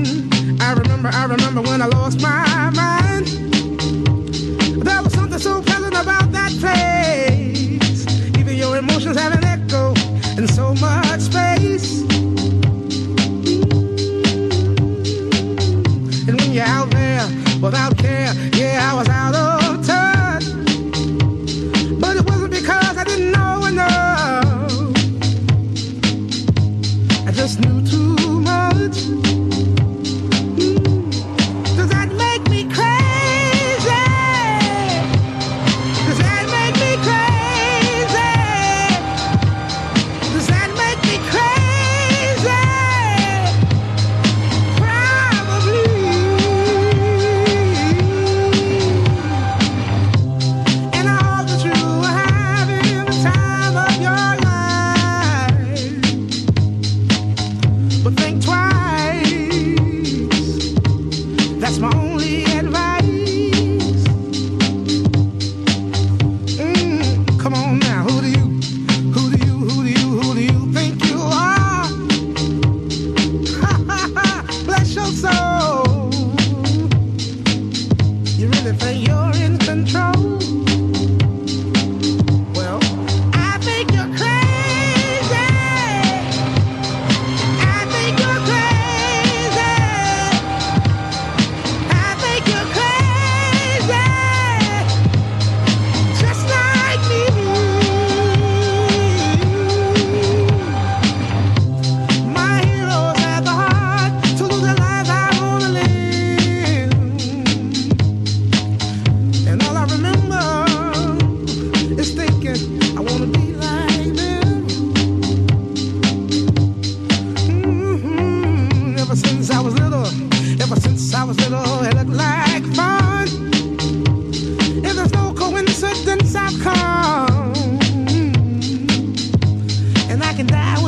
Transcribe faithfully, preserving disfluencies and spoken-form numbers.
I remember, I remember when I lost my mind. There was something so pleasant about that place. Even your emotions have an echo in so much space. And when you're out there without care, yeah, I was out of touch. But it wasn't because I didn't know enough. I just knew too much. Does that make me crazy? Does that make me crazy? Does that make me crazy? Probably. And I hope that you are having the time of your life. But think twice. That's my only advice. Mm, come on now, who do you, who do you, who do you, who do you think you are? Bless your soul. You really think you're in control? Well, I think you're crazy. I think you're crazy. I think you're crazy. Just like me. My heroes had the heart to lose their lives. I wanna live. And all I remember is thinking I wanna be like them. Mhm. Ever since I was little, ever since I was little, it looked like fun. If there's no coincidence, I've come, and I can die